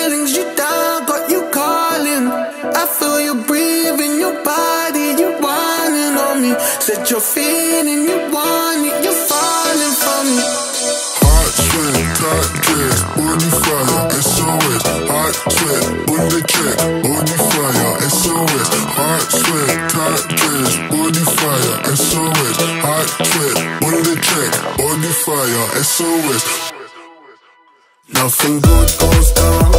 feelings, you down, got you calling. I feel you breathing, your body, you whining on me. Said you're feeling, you want it, you're falling for me. Hot sweat, tight dress, body fire, SOS. Hot sweat, body check, body fire, SOS. Hot sweat, tight dress, body fire, SOS. Hot sweat, body check, body fire, SOS. Nothing good goes down